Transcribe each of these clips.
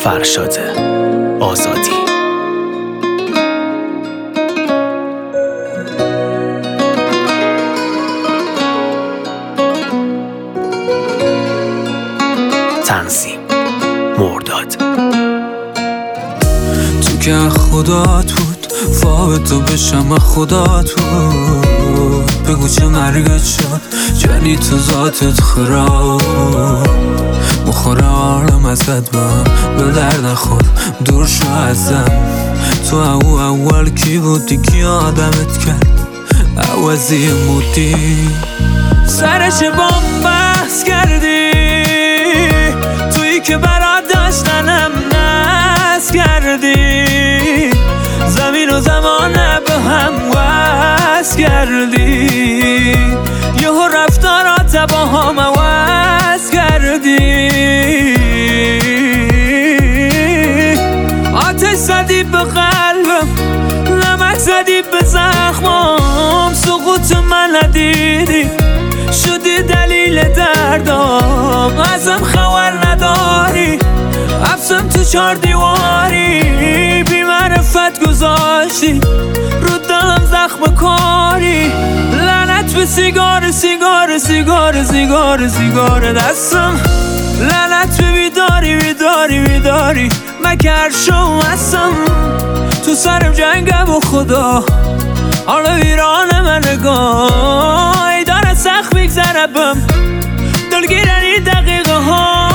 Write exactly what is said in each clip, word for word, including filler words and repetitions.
فرشاد آزادی. تنظیم مرداد. تو که خدات بود، فاوت تو بشم خدات بود. بگو چه مرگت شد، جنی تو ذاتت خراب. مخور عالم ازت بام به درد نخور، دور شو ازم. تو او اول کی بودی کی آدمت کرد، عوضی مودی سرش بام بحث کردی. تویی که برات داشتنم نس کردی، زمین و زمانه به هم وز کردی. یهو رفتارات با هم عوض کردی. آتش زدی به قلبم، نمک زدی به زخمام. سقوط من ندیدی، شدی دلیل دردام. ازم خبر نداری، حبسم تو چار دیواری. بی معرفت گذاشتی رو دلم زخم کاری. لعنت به سیگار سیگار سیگار سیگار سیگار دستم. لعنت به بیداری بیداری بیداری مکر شو هستم. تو سرم جنگم و خدا، حالا ویران من نگاه. ای داره سخت میگذره بم، دلگیرن این دقیقه ها.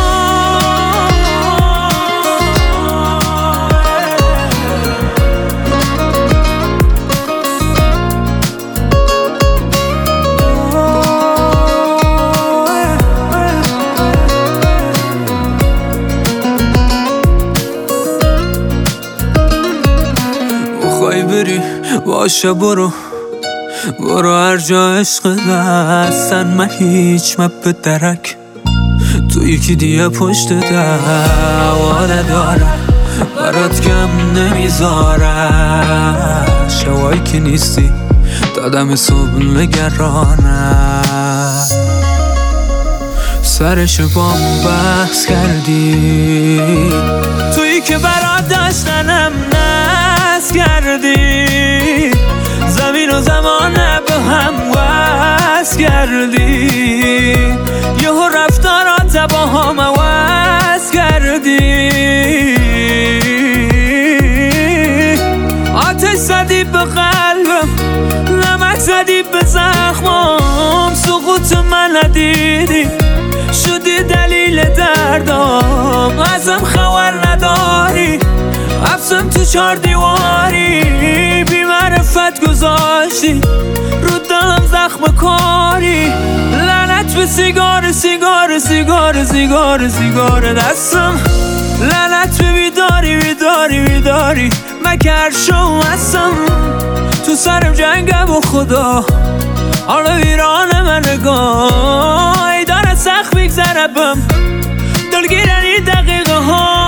بخوای بری باشه برو، برو هر جا عشق دستن. من هیچ مپ درک، تو یکی دیگه پشت دوا ندارم. برات کم نمیذارم، شوایی که نیستی دادم صبح نگرانم. سرش بام بحث کردی، تویی که برات داشتنم نس کردی. زمین و زمانه به هم وز کردی. یهو رفتارات با هم عوض کردی. آتش زدی به قلبم، نمک زدی به زخمام. سقوط من ندیدی، شدی دلیل دردام. ازم خبر نداری، حبسم تو چار دیواری. بی معرفت گذاشتی رو دلم زخم کاری. لعنت به سیگار سیگار سیگار سیگار سیگار دستم. لعنت به بیداری بیداری بیداری مکر شو هستم. تو سرم جنگم و خدا، حالا ویران من نگاه. ای داره سخت میگذره بم، دلگیرن این دقیقه ها.